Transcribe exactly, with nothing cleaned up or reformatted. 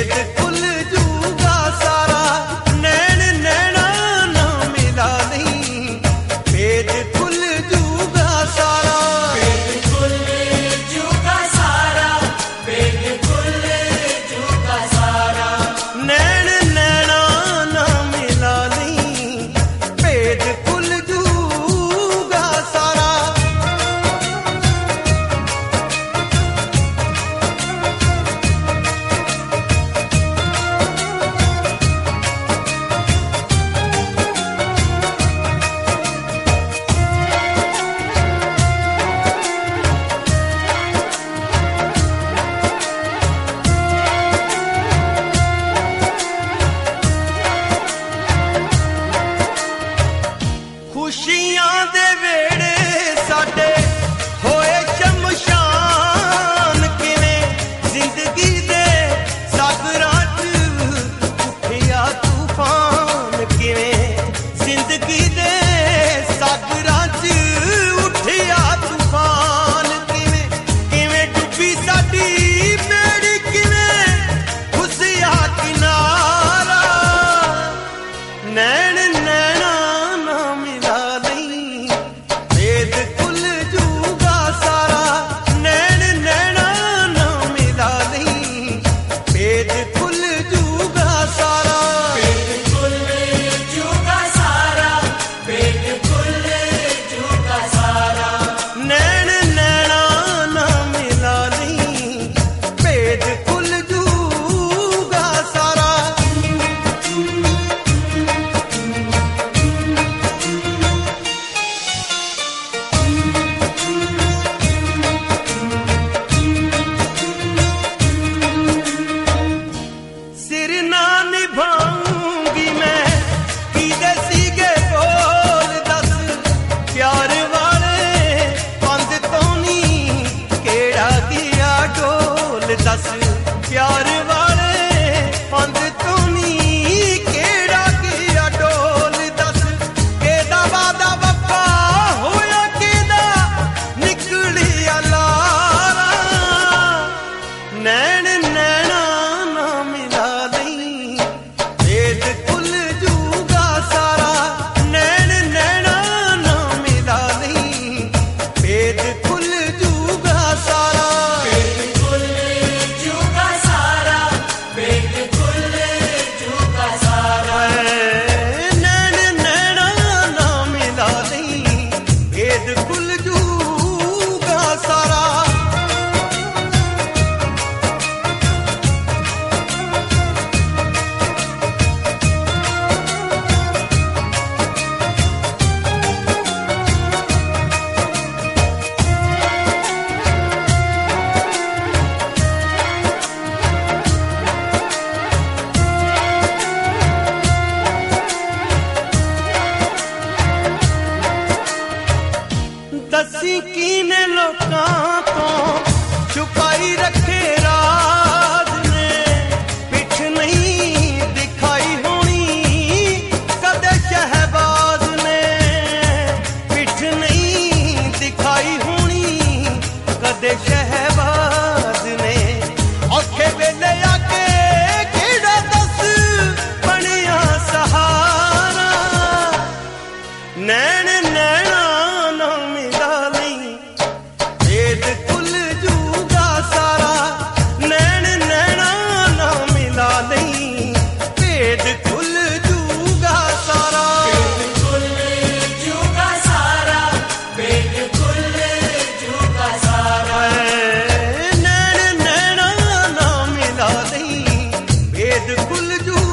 भेद खुल जूगा सारा, नैन नैना ना मिला नहीं, भेद खुल जूगा सारा, भेद खुल जूगा सारा, भेद खुल जूगा सारा, नैन नैना ना मिला नहीं, भेद खुल जूगा सारा। खुशियां दे वेड़े साडे होए शमशान, किवें जिंदगी दे सागरां च उठिया तूफान, किवें जिंदगी दे सागरां च उठिया तूफान, किवें किवें डुबी साडी बेड़ी, किवें खुशिया किनारा, नैन नैना ना मिला नहीं, भेद खुल जूगा सारा, नैन नैना ना मिला नहीं, भेद खुल जूगा सारा, भेद खुल जूगा सारा, भेद खुल जूगा सारा, नैन नैना ना मिला नहीं, भेद खुल जूगा सारा। सिर ना निभाऊंगी मैं कीदे सीगे बोल, दस प्यार वाले पंद तो नी केड़ा दिया ढोल, दस प्यार वाले पंद तो नी केड़ा दिया ढोल, दस केदा वादा वफा होया, केदा निकलिया लारा, नैन नैना ना मिला नहीं, भेद खुल जूगा सारा, नैन नैना ना मिला नहीं, भेद खुल जूगा सारा, भेद खुल जूगा सारा, भेद खुल जूगा सारा, नैन नैना ना मिला नहीं, भेद खुल जूगा सारा। दसी कीने लोकां तो छुपाई रखे राज ने, पिठ नहीं दिखाई होनी कदे शहबाज ने, पिठ नहीं दिखाई होनी कदे शहबाज ने, औखे वेले आके केड़ा दस बनिया सहारा, नैन नैना ना मिला नहीं, भेद खुल जूगा सारा, नैन नैना ना मिला नहीं, भेद खुल जूगा सारा, भेद खुल जूगा सारा, भेद खुल जूगा सारा, नैन नैना ना मिला नहीं, भेद खुल जूगा